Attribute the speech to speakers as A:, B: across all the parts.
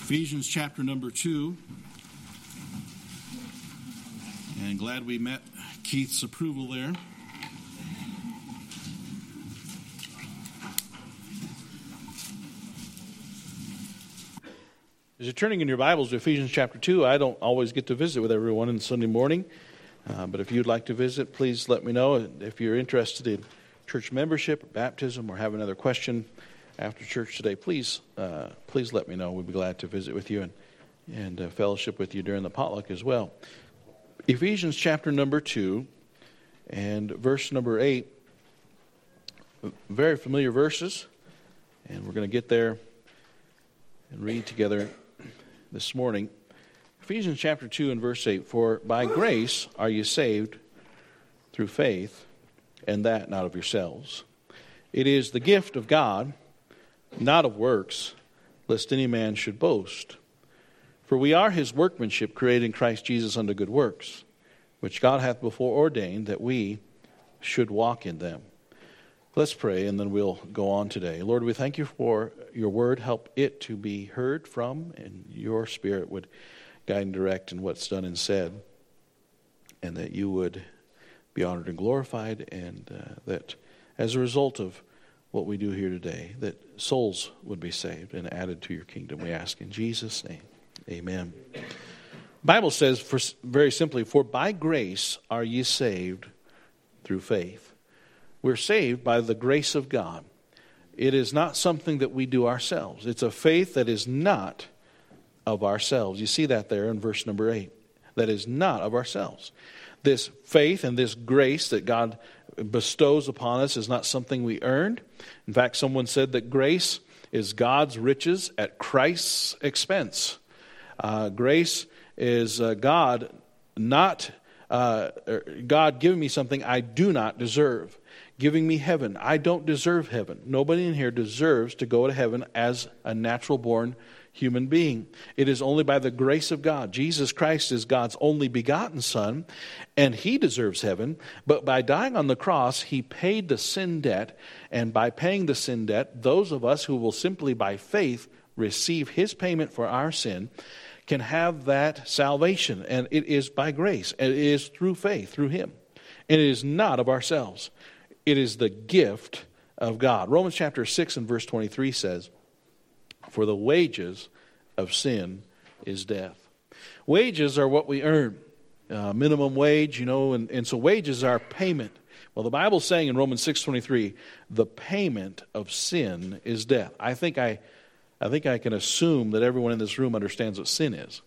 A: Ephesians chapter number 2. And glad we met Keith's approval there.
B: As you're turning in your Bibles to Ephesians chapter 2, I don't always get to visit with everyone on Sunday morning. But if you'd like to visit, please let me know. If you're interested in church membership, or baptism, or have another question after church today, please let me know. We'd be glad to visit with you and fellowship with you during the potluck as well. Ephesians chapter number 2 and verse number 8, very familiar verses, and we're going to get there and read together this morning. Ephesians chapter 2 and verse 8, "For by grace are you saved through faith, and that not of yourselves. It is the gift of God, not of works, lest any man should boast. For we are his workmanship, created in Christ Jesus unto good works, which God hath before ordained that we should walk in them." Let's pray, and then we'll go on today. Lord, we thank you for your word. Help it to be heard from, and your Spirit would guide and direct in what's done and said, and that you would be honored and glorified, and that as a result of what we do here today, that souls would be saved and added to your kingdom. We ask in Jesus' name, amen. The Bible says, very simply, "For by grace are ye saved through faith." We're saved by the grace of God. It is not something that we do ourselves. It's a faith that is not of ourselves. You see that there in verse number 8. That is not of ourselves. This faith and this grace that God bestows upon us is not something we earned. In fact, someone said that grace is God's riches at Christ's expense. Grace is God giving me something I do not deserve. Giving me heaven. I don't deserve heaven. Nobody in here deserves to go to heaven as a natural-born human being. It is only by the grace of God. Jesus Christ is God's only begotten Son, and he deserves heaven. But by dying on the cross, he paid the sin debt. And by paying the sin debt, those of us who will simply by faith receive his payment for our sin can have that salvation. And it is by grace. And it is through faith, through him. And it is not of ourselves. It is the gift of God. Romans chapter 6 and verse 23 says, "For the wages of sin is death." Wages are what we earn. Minimum wage, and so wages are payment. Well, the Bible's saying in Romans 6:23, the payment of sin is death. I think I can assume that everyone in this room understands what sin is.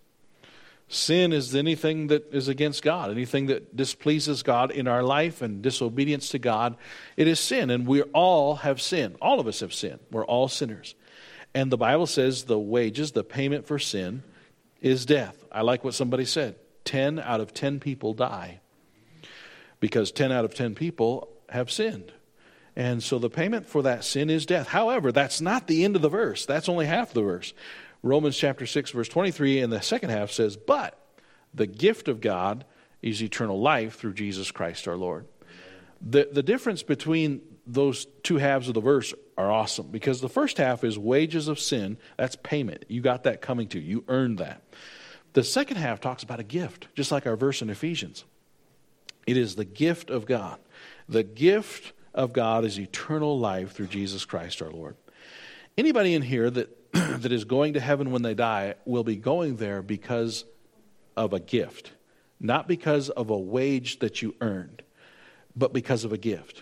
B: Sin is anything that is against God, anything that displeases God in our life and disobedience to God. It is sin, and we all have sinned. All of us have sinned. We're all sinners. And the Bible says the wages, the payment for sin, is death. I like what somebody said. 10 out of 10 people die because 10 out of 10 people have sinned. And so the payment for that sin is death. However, that's not the end of the verse. That's only half the verse. Romans chapter 6, verse 23, in the second half says, "But the gift of God is eternal life through Jesus Christ our Lord." The difference between those two halves of the verse are awesome, because the first half is wages of sin. That's payment. You got that coming to you. You earned that. The second half talks about a gift, just like our verse in Ephesians. It is the gift of God. The gift of God is eternal life through Jesus Christ our Lord. Anybody in here that is going to heaven when they die will be going there because of a gift. Not because of a wage that you earned, but because of a gift.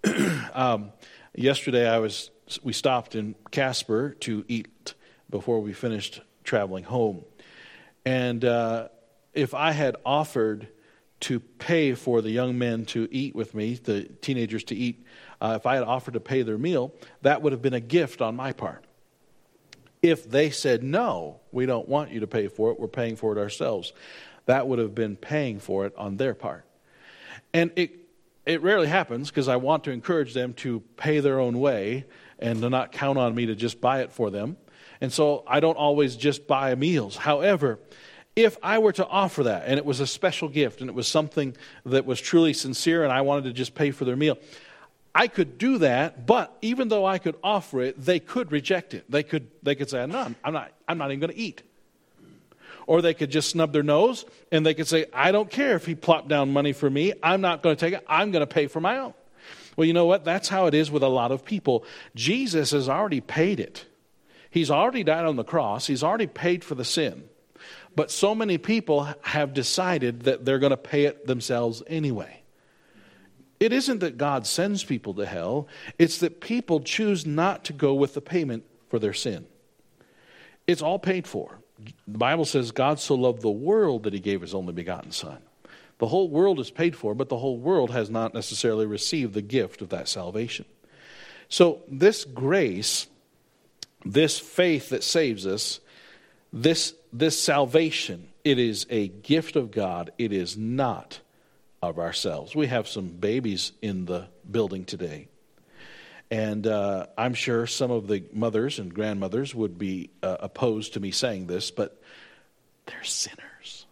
B: Yesterday we stopped in Casper to eat before we finished traveling home. And if I had offered to pay for the young men to eat with me, the teenagers to eat, if I had offered to pay their meal, that would have been a gift on my part. If they said, "No, we don't want you to pay for it, we're paying for it ourselves," that would have been paying for it on their part. And it rarely happens, because I want to encourage them to pay their own way and to not count on me to just buy it for them. And so I don't always just buy meals. However, if I were to offer that, and it was a special gift, and it was something that was truly sincere, and I wanted to just pay for their meal, I could do that, but even though I could offer it, they could reject it. They could say, no, I'm not even going to eat. Or they could just snub their nose and they could say, I don't care if he plopped down money for me. I'm not going to take it. I'm going to pay for my own. Well, you know what? That's how it is with a lot of people. Jesus has already paid it. He's already died on the cross. He's already paid for the sin. But so many people have decided that they're going to pay it themselves anyway. It isn't that God sends people to hell. It's that people choose not to go with the payment for their sin. It's all paid for. The Bible says God so loved the world that he gave his only begotten Son. The whole world is paid for, but the whole world has not necessarily received the gift of that salvation. So this grace, this faith that saves us, this salvation, it is a gift of God. It is not of ourselves. We have some babies in the building today. And I'm sure some of the mothers and grandmothers would be opposed to me saying this, but they're sinners.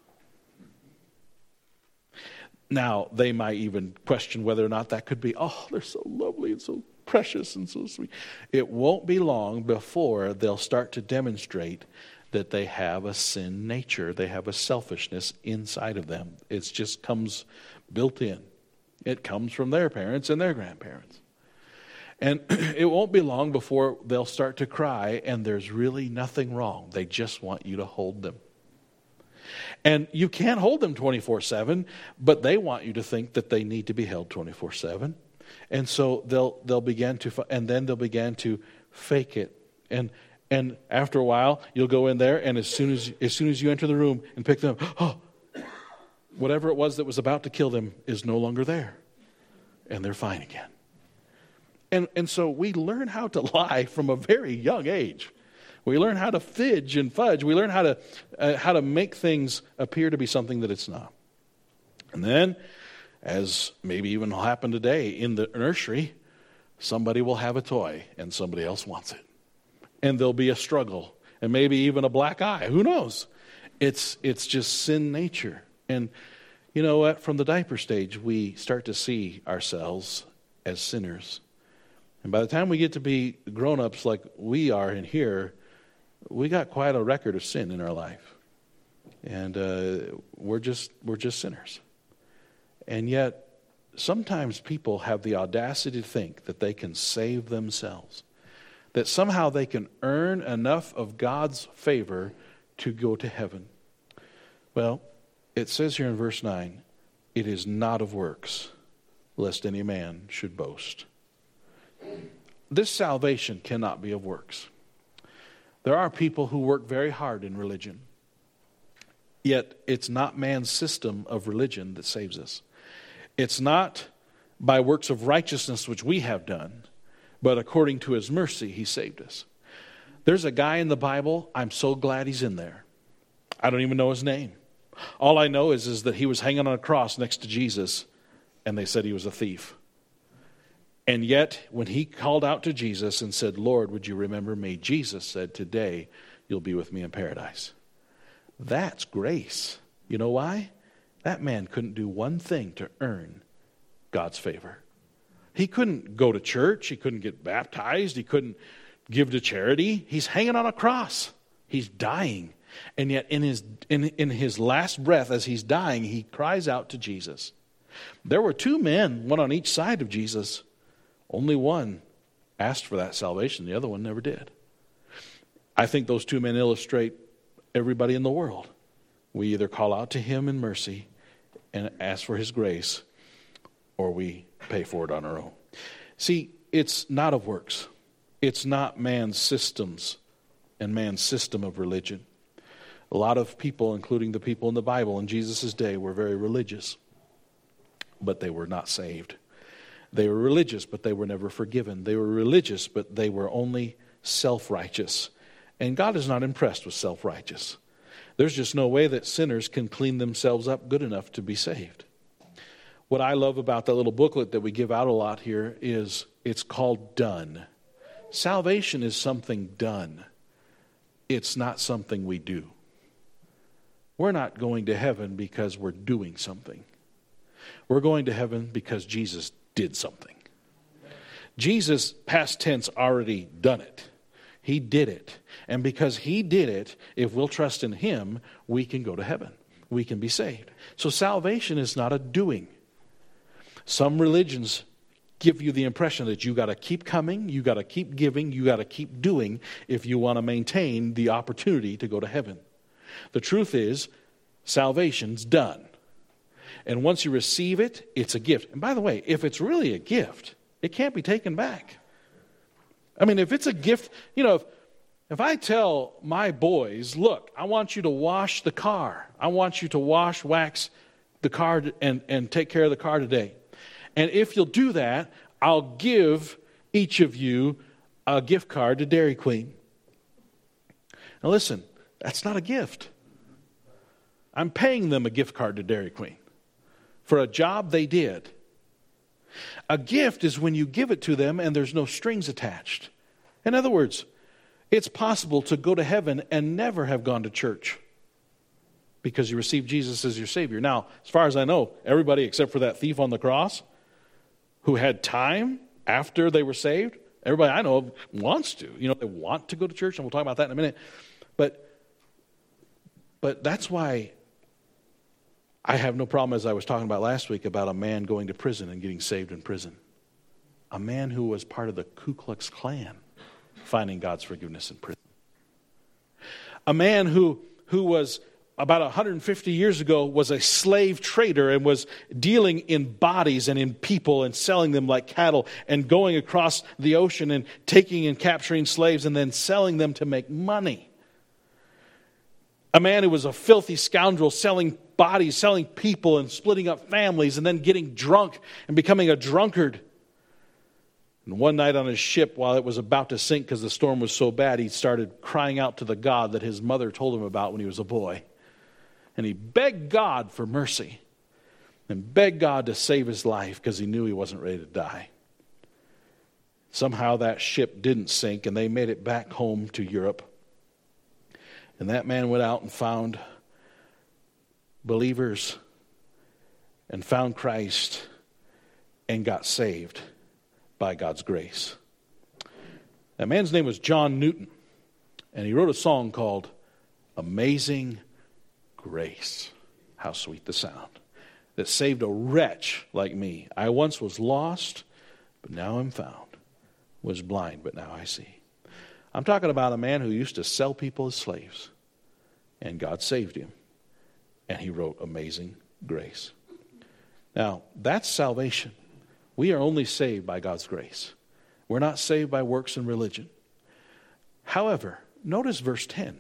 B: Now, they might even question whether or not that could be, oh, they're so lovely and so precious and so sweet. It won't be long before they'll start to demonstrate that they have a sin nature. They have a selfishness inside of them. It just comes built in. It comes from their parents and their grandparents. And it won't be long before they'll start to cry, and there's really nothing wrong. They just want you to hold them. And you can't hold them 24/7, but they want you to think that they need to be held 24/7. And so they'll begin to, and then they'll begin to fake it. And after a while, you'll go in there, and as soon as you enter the room and pick them up, oh, whatever it was that was about to kill them is no longer there, and they're fine again. And so we learn how to lie from a very young age. We learn how to fidge and fudge. We learn how to make things appear to be something that it's not. And then, as maybe even will happen today in the nursery, somebody will have a toy and somebody else wants it. And there'll be a struggle and maybe even a black eye. Who knows? It's just sin nature. And you know what? From the diaper stage, we start to see ourselves as sinners. And by the time we get to be grown-ups like we are in here, we got quite a record of sin in our life. And we're just sinners. And yet, sometimes people have the audacity to think that they can save themselves. That somehow they can earn enough of God's favor to go to heaven. Well, it says here in verse 9, it is not of works, lest any man should boast. This salvation cannot be of works. There are people who work very hard in religion. Yet it's not man's system of religion that saves us. It's not by works of righteousness which we have done, but according to his mercy he saved us. There's a guy in the Bible, I'm so glad he's in there. I don't even know his name. All I know is that he was hanging on a cross next to Jesus, and they said he was a thief. And yet, when he called out to Jesus and said, Lord, would you remember me? Jesus said, today you'll be with me in paradise. That's grace. You know why? That man couldn't do one thing to earn God's favor. He couldn't go to church. He couldn't get baptized. He couldn't give to charity. He's hanging on a cross. He's dying. And yet in his last breath as he's dying, he cries out to Jesus. There were two men, one on each side of Jesus. Only one asked for that salvation. The other one never did. I think those two men illustrate everybody in the world. We either call out to him in mercy and ask for his grace, or we pay for it on our own. See, it's not of works. It's not man's systems and man's system of religion. A lot of people, including the people in the Bible in Jesus' day, were very religious, but they were not saved. They were religious, but they were never forgiven. They were religious, but they were only self-righteous. And God is not impressed with self-righteous. There's just no way that sinners can clean themselves up good enough to be saved. What I love about that little booklet that we give out a lot here is it's called Done. Salvation is something done. It's not something we do. We're not going to heaven because we're doing something. We're going to heaven because Jesus did something. Jesus, past tense, already done it. He did it. And because he did it, if we'll trust in him, we can go to heaven. We can be saved. So salvation is not a doing. Some religions give you the impression that you got to keep coming, you got to keep giving, you got to keep doing if you want to maintain the opportunity to go to heaven. The truth is, salvation's done. And once you receive it, it's a gift. And by the way, if it's really a gift, it can't be taken back. I mean, if it's a gift, if I tell my boys, look, I want you to wash the car. I want you to wax the car and take care of the car today. And if you'll do that, I'll give each of you a gift card to Dairy Queen. Now listen, that's not a gift. I'm paying them a gift card to Dairy Queen for a job they did. A gift is when you give it to them and there's no strings attached. In other words, it's possible to go to heaven and never have gone to church because you received Jesus as your Savior. Now, as far as I know, everybody except for that thief on the cross who had time after they were saved, everybody I know of wants to. They want to go to church, and we'll talk about that in a minute. But that's why I have no problem, as I was talking about last week, about a man going to prison and getting saved in prison. A man who was part of the Ku Klux Klan finding God's forgiveness in prison. A man who was about 150 years ago was a slave trader and was dealing in bodies and in people and selling them like cattle and going across the ocean and taking and capturing slaves and then selling them to make money. A man who was a filthy scoundrel selling bodies, selling people and splitting up families and then getting drunk and becoming a drunkard. And one night on his ship, while it was about to sink because the storm was so bad, he started crying out to the God that his mother told him about when he was a boy. And he begged God for mercy and begged God to save his life because he knew he wasn't ready to die. Somehow that ship didn't sink and they made it back home to Europe. And that man went out and found believers and found Christ and got saved by God's grace. That man's name was John Newton, and he wrote a song called Amazing Grace. How sweet the sound that saved a wretch like me. I once was lost, but now I'm found. Was blind, but now I see. I'm talking about a man who used to sell people as slaves, and God saved him, and he wrote Amazing Grace. Now, that's salvation. We are only saved by God's grace. We're not saved by works and religion. However, notice verse 10.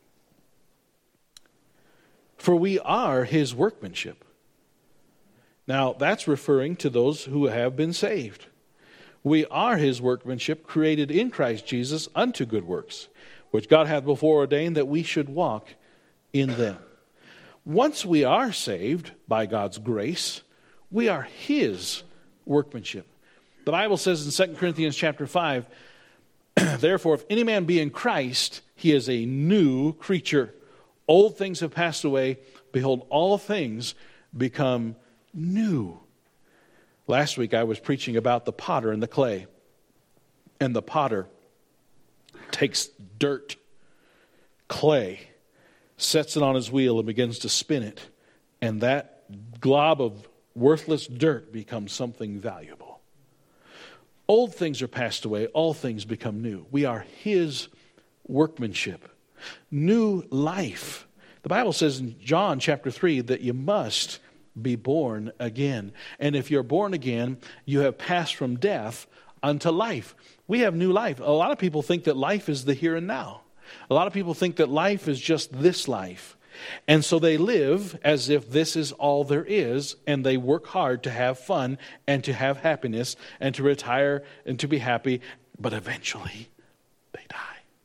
B: For we are his workmanship. Now, that's referring to those who have been saved. We are his workmanship, created in Christ Jesus unto good works, which God hath before ordained that we should walk in them. Once we are saved by God's grace, we are his workmanship. The Bible says in 2 Corinthians chapter 5, therefore, if any man be in Christ, he is a new creature. Old things have passed away. Behold, all things become new. Last week I was preaching about the potter and the clay. And the potter takes dirt, clay, sets it on his wheel and begins to spin it. And that glob of worthless dirt becomes something valuable. Old things are passed away. All things become new. We are his workmanship. New life. The Bible says in John chapter 3 that you must be born again. And if you're born again, you have passed from death unto life. We have new life. A lot of people think that life is the here and now. A lot of people think that life is just this life. And so they live as if this is all there is, and they work hard to have fun and to have happiness and to retire and to be happy, but eventually they die.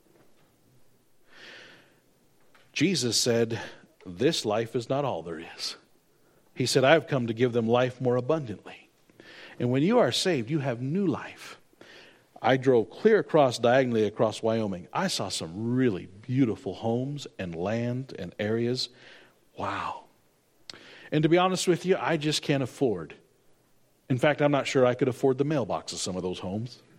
B: Jesus said, this life is not all there is. He said, I've come to give them life more abundantly. And when you are saved, you have new life. I drove clear diagonally across Wyoming. I saw some really beautiful homes and land and areas. Wow. And to be honest with you, I just can't afford. In fact, I'm not sure I could afford the mailbox of some of those homes.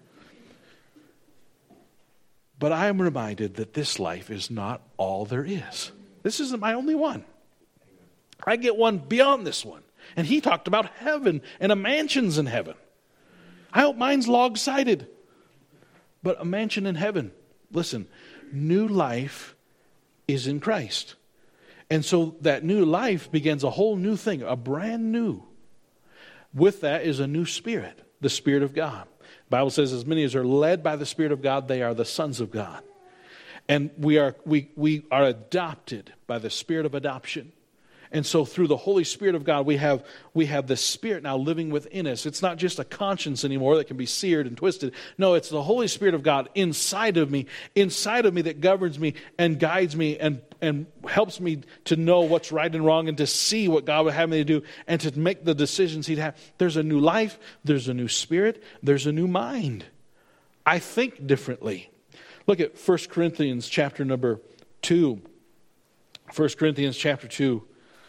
B: But I am reminded that this life is not all there is. This isn't my only one. I get one beyond this one. And he talked about heaven and a mansion's in heaven. I hope mine's log-sided. But a mansion in heaven. Listen, new life is in Christ. And so that new life begins a whole new thing, a brand new. With that is a new spirit, the Spirit of God. The Bible says, as many as are led by the Spirit of God, they are the sons of God. And we are adopted by the Spirit of adoption. And so through the Holy Spirit of God, we have the Spirit now living within us. It's not just a conscience anymore that can be seared and twisted. No, it's the Holy Spirit of God inside of me that governs me and guides me and helps me to know what's right and wrong and to see what God would have me to do and to make the decisions He'd have. There's a new life. There's a new spirit. There's a new mind. I think differently. Look at 1 Corinthians chapter number 2. 1 Corinthians chapter 2.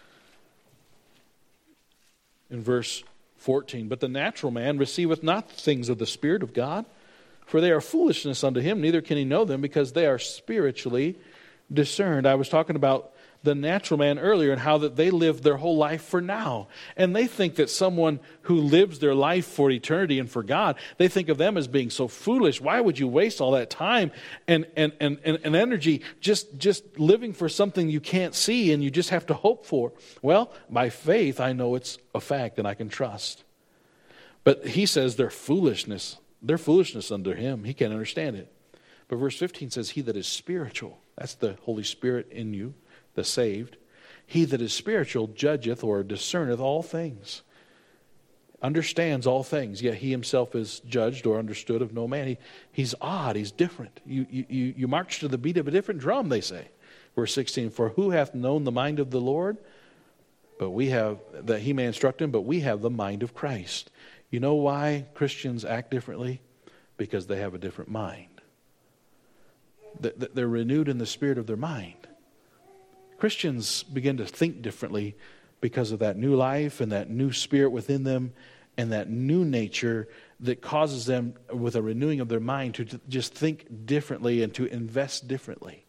B: In verse 14, but the natural man receiveth not things of the Spirit of God, for they are foolishness unto him, neither can he know them, because they are spiritually discerned. I was talking about the natural man earlier and how that they live their whole life for now. And they think that someone who lives their life for eternity and for God, they think of them as being so foolish. Why would you waste all that time and energy just living for something you can't see and you just have to hope for? Well, by faith, I know it's a fact and I can trust. But he says they're foolishness. They're foolishness unto him. He can't understand it. But verse 15 says, he that is spiritual, that's the Holy Spirit in you, the saved, he that is spiritual judgeth or discerneth all things, understands all things, yet he himself is judged or understood of no man. He's odd, he's different. You march to the beat of a different drum, they say. Verse 16, for who hath known the mind of the Lord? But we have, that he may instruct him, but we have the mind of Christ. You know why Christians act differently? Because they have a different mind. They're renewed in the spirit of their mind. Christians begin to think differently because of that new life and that new spirit within them and that new nature that causes them, with a renewing of their mind, to just think differently and to invest differently.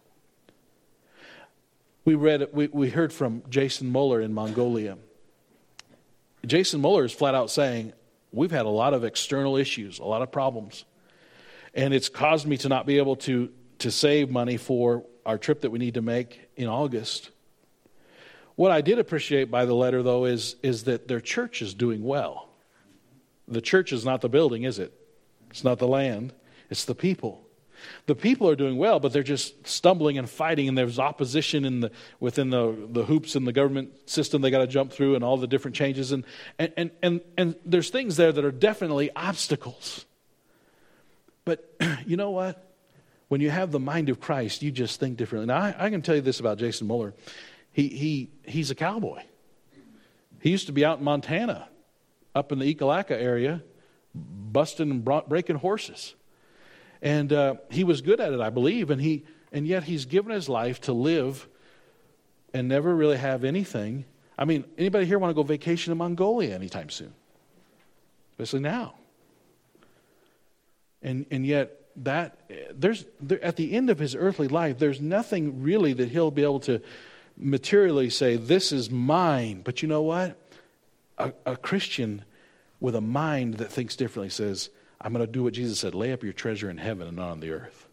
B: We heard from Jason Moeller in Mongolia. Jason Moeller is flat out saying, we've had a lot of external issues, a lot of problems. And it's caused me to not be able to save money for our trip that we need to make in August. What I did appreciate by the letter, though, is that their church is doing well. The church is not the building, is it? It's not the land. It's the people. The people are doing well, but they're just stumbling and fighting, and there's opposition within the hoops in the government system they got to jump through, and all the different changes, and there's things there that are definitely obstacles. But you know what? When you have the mind of Christ, you just think differently. Now, I can tell you this about Jason Moeller. He's a cowboy. He used to be out in Montana, up in the Ekalaka area, busting and breaking horses. And he was good at it, I believe. And yet he's given his life to live and never really have anything. I mean, anybody here want to go vacation in Mongolia anytime soon? Especially now. And yet, at the end of his earthly life, there's nothing really that he'll be able to materially say, this is mine. But you know what? A Christian with a mind that thinks differently says, I'm going to do what Jesus said, lay up your treasure in heaven and not on the earth.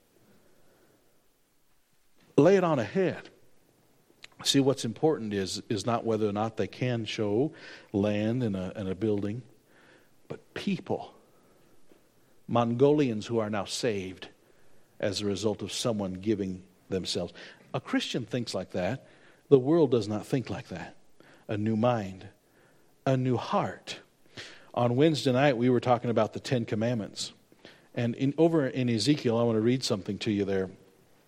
B: Lay it on ahead. See, what's important is not whether or not they can show land and a building, but people. Mongolians who are now saved as a result of someone giving themselves. A Christian thinks like that. The world does not think like that. A new mind, a new heart. On Wednesday night, we were talking about the 10 Commandments. And over in Ezekiel, I want to read something to you there.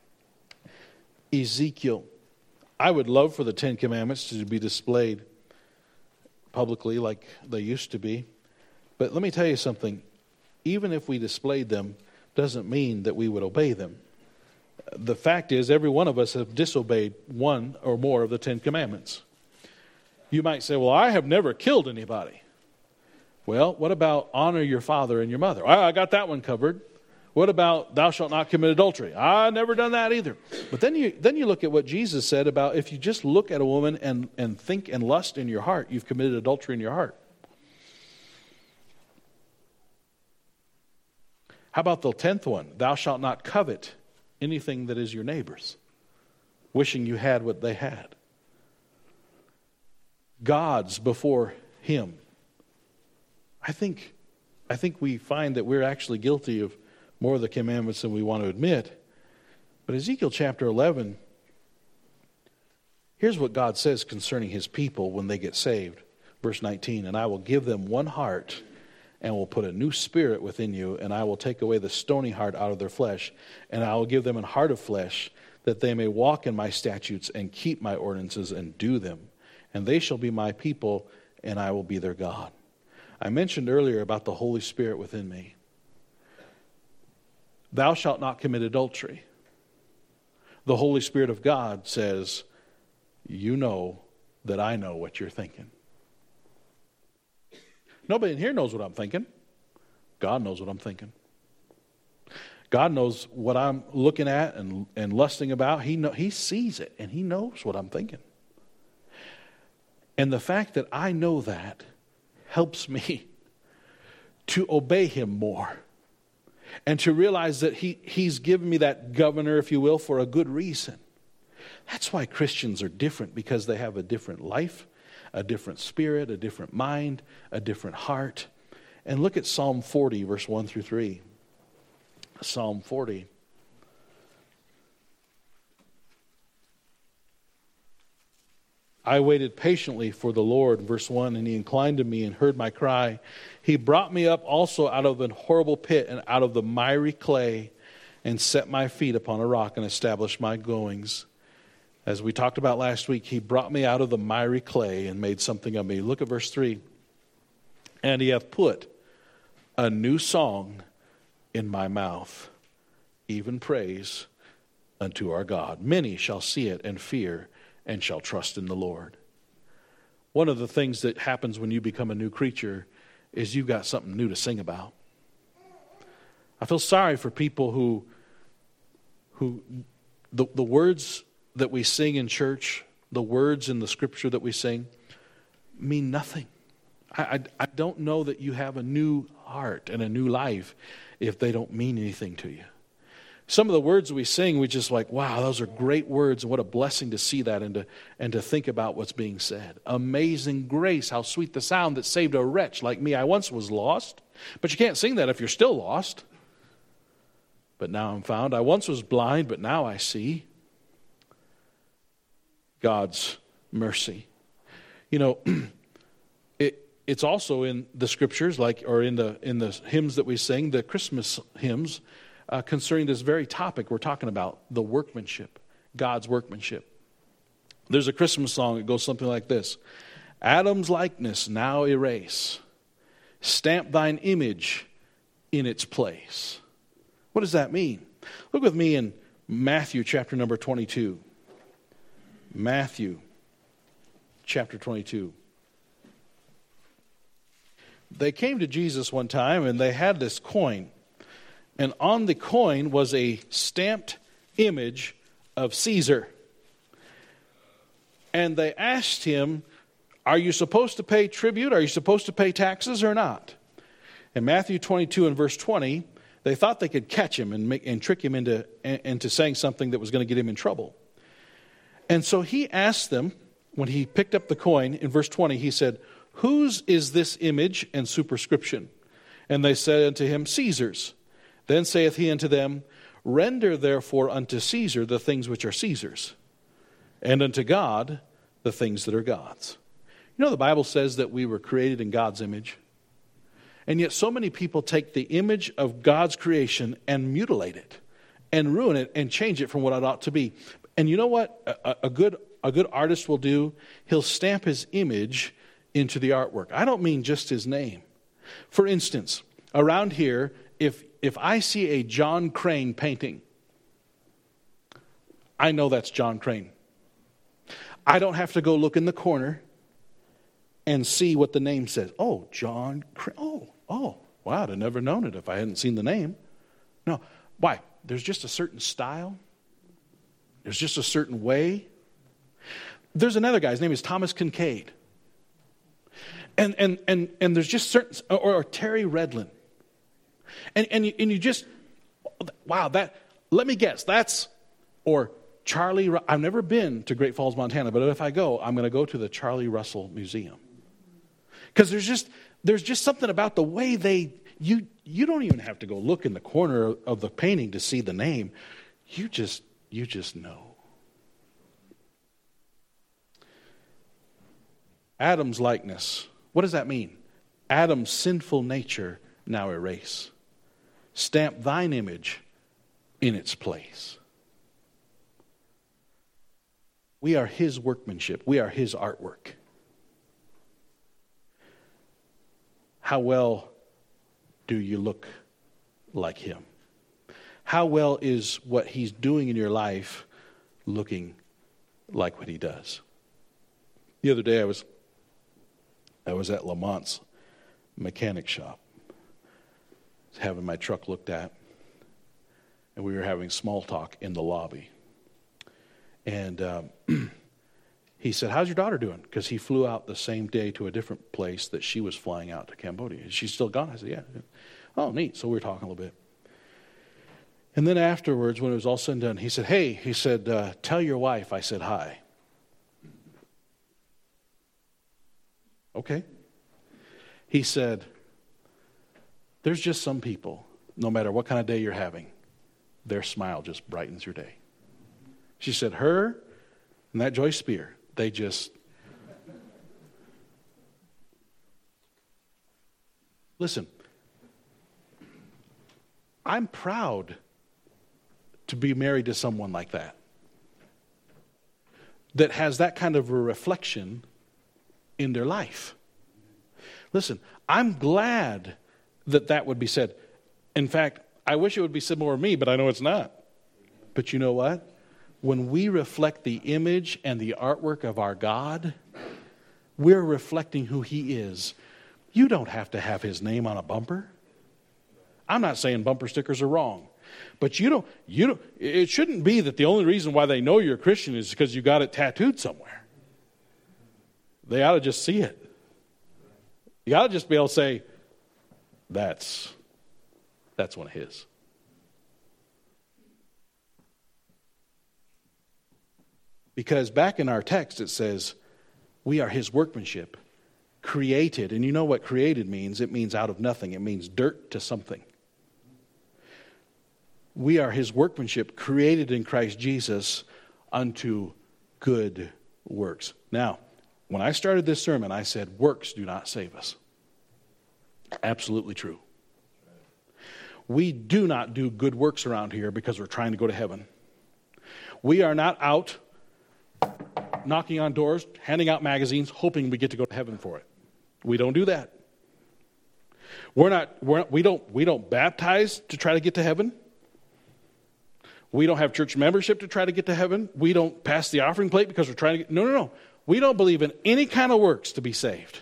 B: Ezekiel. I would love for the 10 Commandments to be displayed publicly like they used to be. But let me tell you something. Even if we displayed them, doesn't mean that we would obey them. The fact is, every one of us have disobeyed one or more of the 10 Commandments. You might say, well, I have never killed anybody. Well, what about honor your father and your mother? I got that one covered. What about thou shalt not commit adultery? I've never done that either. But then you look at what Jesus said about if you just look at a woman and think and lust in your heart, you've committed adultery in your heart. How about the 10th one? Thou shalt not covet anything that is your neighbor's, wishing you had what they had. God's before him. I think we find that we're actually guilty of more of the commandments than we want to admit. But Ezekiel chapter 11, here's what God says concerning his people when they get saved. Verse 19, and I will give them one heart and will put a new spirit within you, and I will take away the stony heart out of their flesh, and I will give them a heart of flesh, that they may walk in my statutes and keep my ordinances and do them. And they shall be my people, and I will be their God. I mentioned earlier about the Holy Spirit within me. Thou shalt not commit adultery. The Holy Spirit of God says, you know that I know what you're thinking. Nobody in here knows what I'm thinking. God knows what I'm thinking. God knows what I'm looking at and lusting about. He sees it, and he knows what I'm thinking. And the fact that I know that helps me to obey him more and to realize that he's given me that governor, if you will, for a good reason. That's why Christians are different, because they have a different life, a different spirit, a different mind, a different heart. And look at Psalm 40, verse 1 through 3. Psalm 40. I waited patiently for the Lord, verse 1, and he inclined to me and heard my cry. He brought me up also out of an horrible pit and out of the miry clay, and set my feet upon a rock and established my goings. As we talked about last week, he brought me out of the miry clay and made something of me. Look at verse 3. And he hath put a new song in my mouth, even praise unto our God. Many shall see it and fear, and shall trust in the Lord. One of the things that happens when you become a new creature is you've got something new to sing about. I feel sorry for people who the words that we sing in church, the words in the scripture that we sing, mean nothing. I don't know that you have a new heart and a new life if they don't mean anything to you. Some of the words we sing, we just like, wow, those are great words, and what a blessing to see that and to think about what's being said. Amazing grace, how sweet the sound that saved a wretch like me. I once was lost, but you can't sing that if you're still lost. But now I'm found. I once was blind, but now I see. God's mercy. You know, it's also in the scriptures, or in the hymns that we sing, the Christmas hymns, concerning this very topic we're talking about, the workmanship, God's workmanship. There's a Christmas song that goes something like this. Adam's likeness now erase. Stamp thine image in its place. What does that mean? Look with me in Matthew chapter number 22. Matthew chapter 22. They came to Jesus one time and they had this coin. And on the coin was a stamped image of Caesar. And they asked him, are you supposed to pay tribute? Are you supposed to pay taxes or not? In Matthew 22 and verse 20, they thought they could catch him and trick him into saying something that was going to get him in trouble. And so he asked them, when he picked up the coin, in verse 20, he said, whose is this image and superscription? And they said unto him, Caesar's. Then saith he unto them, render therefore unto Caesar the things which are Caesar's, and unto God the things that are God's. You know, the Bible says that we were created in God's image. And yet so many people take the image of God's creation and mutilate it and ruin it and change it from what it ought to be. And you know what a good artist will do? He'll stamp his image into the artwork. I don't mean just his name. For instance, around here, if I see a John Crane painting, I know that's John Crane. I don't have to go look in the corner and see what the name says. Oh, John Crane. Oh, wow, I'd have never known it if I hadn't seen the name. No. Why? There's just a certain style. There's just a certain way. There's another guy. His name is Thomas Kincaid. And there's just certain, or Terry Redlin. And you just, wow, let me guess, or Charlie, I've never been to Great Falls, Montana, but if I go, I'm going to go to the Charlie Russell Museum. Because there's just something about the way you don't even have to go look in the corner of the painting to see the name. You just know. Adam's likeness. What does that mean? Adam's sinful nature now erase. Stamp thine image in its place. We are his workmanship. We are his artwork. How well do you look like him? How well is what he's doing in your life looking like what he does? The other day I was at Lamont's mechanic shop. I was having my truck looked at, and we were having small talk in the lobby. And he said, how's your daughter doing? Because he flew out the same day to a different place that she was flying out to Cambodia. Is she still gone? I said, yeah. Oh, neat. So we were talking a little bit. And then afterwards, when it was all said and done, he said, hey, tell your wife I said hi. Okay. He said, there's just some people, no matter what kind of day you're having, their smile just brightens your day. She said, her and that Joyce Spear, they just... Listen, I'm proud to be married to someone like that has that kind of a reflection in their life. Listen, I'm glad that would be said. In fact, I wish it would be said more of me, but I know it's not. But you know what? When we reflect the image and the artwork of our God, we're reflecting who he is. You don't have to have his name on a bumper. I'm not saying bumper stickers are wrong. But you don't, it shouldn't be that the only reason why they know you're a Christian is because you got it tattooed somewhere. They ought to just see it. You ought to just be able to say, that's one of his. Because back in our text it says, we are his workmanship, created. And you know what created means? It means out of nothing. It means dirt to something. We are his workmanship, created in Christ Jesus unto good works. Now, when I started this sermon, I said, works do not save us. Absolutely true. We do not do good works around here because we're trying to go to heaven. We are not out knocking on doors, handing out magazines, hoping we get to go to heaven for it. We don't do that. We don't baptize to try to get to heaven. We don't have church membership to try to get to heaven. We don't pass the offering plate because we're trying to get... No. We don't believe in any kind of works to be saved.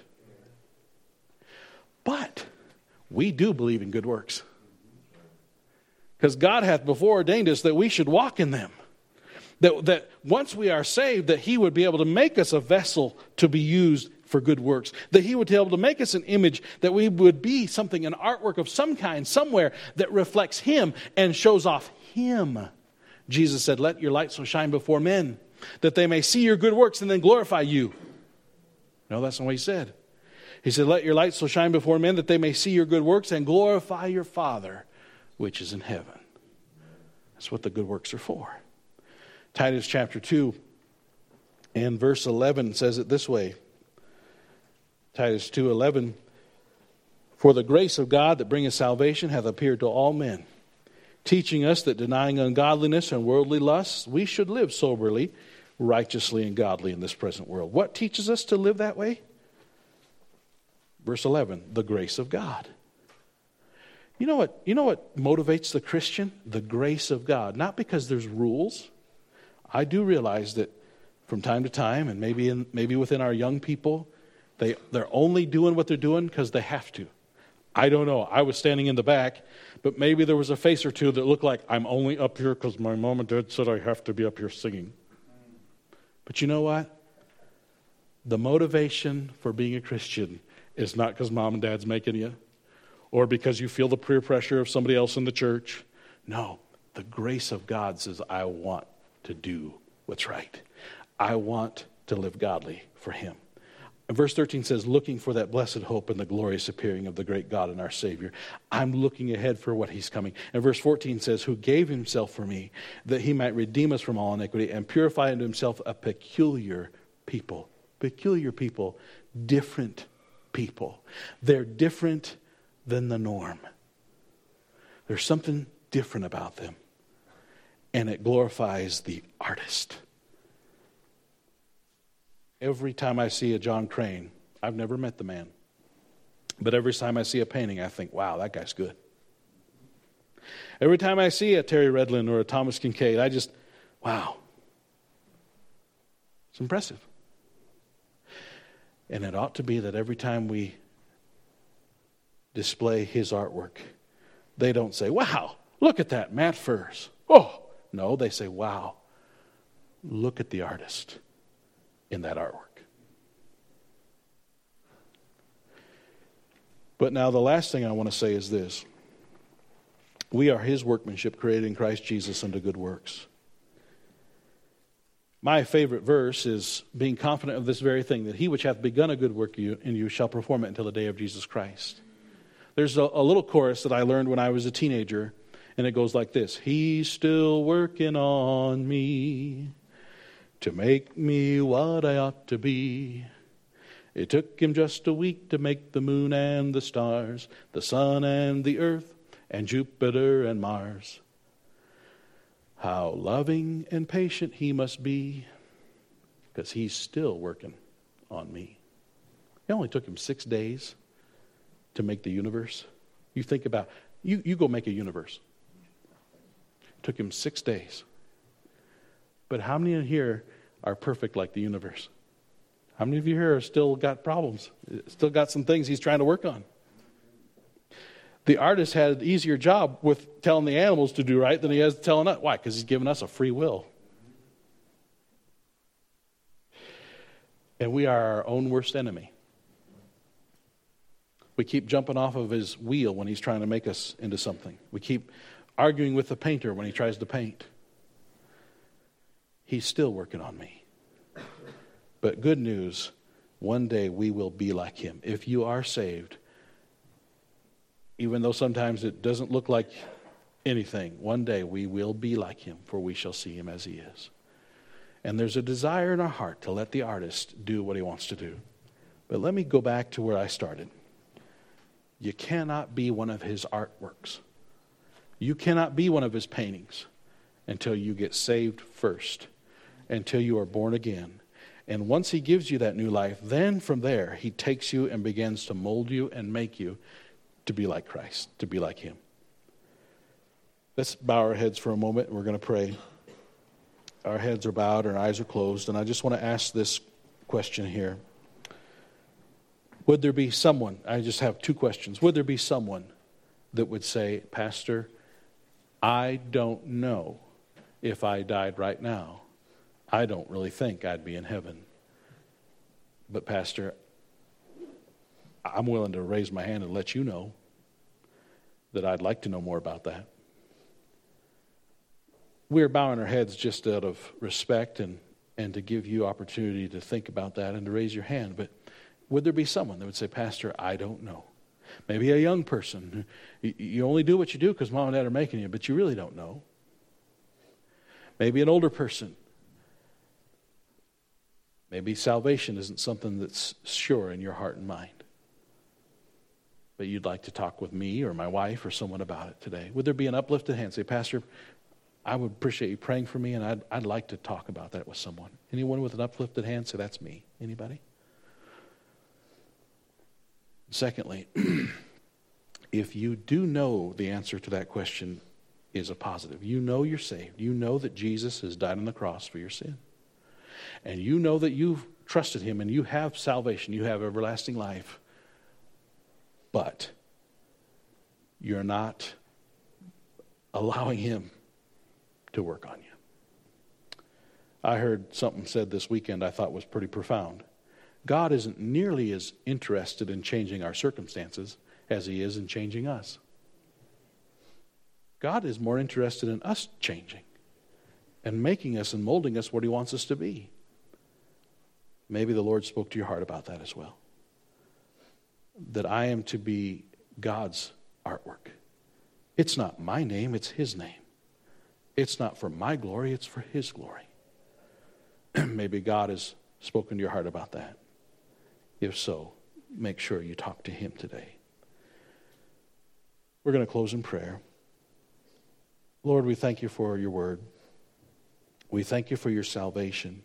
B: But we do believe in good works. Because God hath before ordained us that we should walk in them. That once we are saved, that he would be able to make us a vessel to be used for good works. That he would be able to make us an image, that we would be something, an artwork of some kind, somewhere that reflects him and shows off him. Jesus said, let your light so shine before men, that they may see your good works and then glorify you. No, that's not what he said. He said, let your light so shine before men, that they may see your good works and glorify your Father, which is in heaven. That's what the good works are for. Titus chapter 2 and verse 11 says it this way. Titus 2:11, for the grace of God that bringeth salvation hath appeared to all men, teaching us that denying ungodliness and worldly lusts, we should live soberly, righteously, and godly in this present world. What teaches us to live that way? Verse 11, the grace of God. You know what motivates the Christian? The grace of God. Not because there's rules. I do realize that from time to time, and maybe within our young people, they're only doing what they're doing because they have to. I don't know. I was standing in the back, but maybe there was a face or two that looked like, I'm only up here because my mom and dad said I have to be up here singing. But you know what? The motivation for being a Christian is not because mom and dad's making you or because you feel the peer pressure of somebody else in the church. No, the grace of God says, I want to do what's right. I want to live godly for him. And verse 13 says, looking for that blessed hope and the glorious appearing of the great God and our Savior. I'm looking ahead for what he's coming. And verse 14 says, who gave himself for me, that he might redeem us from all iniquity and purify unto himself a peculiar people. Peculiar people, different people. They're different than the norm. There's something different about them. And it glorifies the artist. Every time I see a John Crane, I've never met the man, but every time I see a painting, I think, wow, that guy's good. Every time I see a Terry Redlin or a Thomas Kincaid, I just, wow. It's impressive. And it ought to be that every time we display his artwork, they don't say, wow, look at that, Matt Furs. Oh, no, they say, wow, look at the artist in that artwork. But now the last thing I want to say is this. We are his workmanship created in Christ Jesus unto good works. My favorite verse is being confident of this very thing, that he which hath begun a good work in you shall perform it until the day of Jesus Christ. There's a little chorus that I learned when I was a teenager, and it goes like this. He's still working on me to make me what I ought to be. It took him just a week to make the moon and the stars, the sun and the earth, and Jupiter and Mars. How loving and patient he must be, because he's still working on me. It only took him 6 days to make the universe. You think about, you go make a universe. It took him 6 days. But how many in here are perfect like the universe? How many of you here are still got problems? Still got some things he's trying to work on? The artist had an easier job with telling the animals to do right than he has telling us. Why? Because he's given us a free will. And we are our own worst enemy. We keep jumping off of his wheel when he's trying to make us into something. We keep arguing with the painter when he tries to paint. He's still working on me. But good news, one day we will be like him. If you are saved, even though sometimes it doesn't look like anything, one day we will be like him, for we shall see him as he is. And there's a desire in our heart to let the artist do what he wants to do. But let me go back to where I started. You cannot be one of his artworks. You cannot be one of his paintings until you get saved first, until you are born again. And once he gives you that new life, then from there, he takes you and begins to mold you and make you to be like Christ, to be like him. Let's bow our heads for a moment, and we're going to pray. Our heads are bowed, our eyes are closed, and I just want to ask this question here. Would there be someone, I just have two questions. Would there be someone that would say, Pastor, I don't know if I died right now. I don't really think I'd be in heaven. But Pastor, I'm willing to raise my hand and let you know that I'd like to know more about that. We're bowing our heads just out of respect and to give you opportunity to think about that and to raise your hand. But would there be someone that would say, Pastor, I don't know? Maybe a young person. You only do what you do because mom and dad are making you, but you really don't know. Maybe an older person. Maybe salvation isn't something that's sure in your heart and mind. But you'd like to talk with me or my wife or someone about it today. Would there be an uplifted hand? Say, Pastor, I would appreciate you praying for me, and I'd like to talk about that with someone. Anyone with an uplifted hand? Say, that's me. Anybody? Secondly, if you do know the answer to that question is a positive, you know you're saved, you know that Jesus has died on the cross for your sin, and you know that you've trusted him and you have salvation, you have everlasting life, but you're not allowing him to work on you. I heard something said this weekend I thought was pretty profound. God isn't nearly as interested in changing our circumstances as he is in changing us. God is more interested in us changing and making us and molding us what he wants us to be. Maybe the Lord spoke to your heart about that as well. That I am to be God's artwork. It's not my name, it's his name. It's not for my glory, it's for his glory. Maybe God has spoken to your heart about that. If so, make sure you talk to him today. We're going to close in prayer. Lord, we thank you for your word. We thank you for your salvation.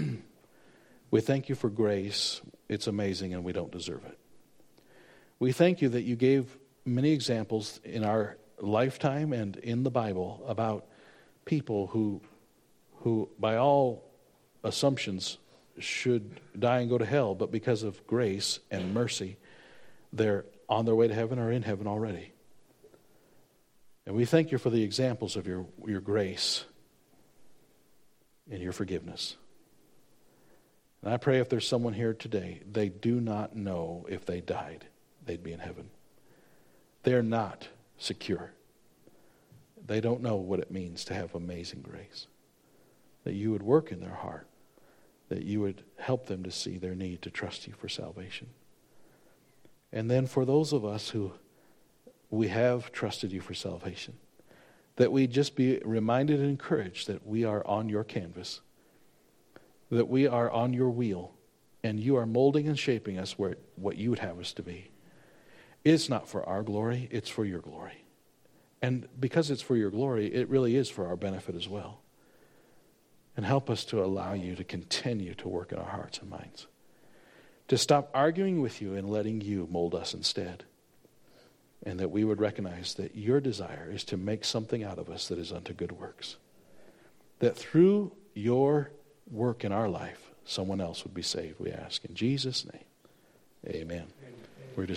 B: We thank you for grace. It's amazing and we don't deserve it. We thank you that you gave many examples in our lifetime and in the Bible about people who by all assumptions should die and go to hell, but because of grace and mercy, they're on their way to heaven or in heaven already. And we thank you for the examples of your grace and your forgiveness. And I pray if there's someone here today, they do not know if they died, they'd be in heaven. They're not secure. They don't know what it means to have amazing grace. That you would work in their heart. That you would help them to see their need to trust you for salvation. And then for those of us who we have trusted you for salvation, that we just be reminded and encouraged that we are on your canvas, that we are on your wheel, and you are molding and shaping us where what you would have us to be. It's not for our glory, it's for your glory. And because it's for your glory, it really is for our benefit as well. And help us to allow you to continue to work in our hearts and minds. To stop arguing with you and letting you mold us instead. And that we would recognize that your desire is to make something out of us that is unto good works. That through your work in our life, someone else would be saved, we ask. In Jesus' name, amen.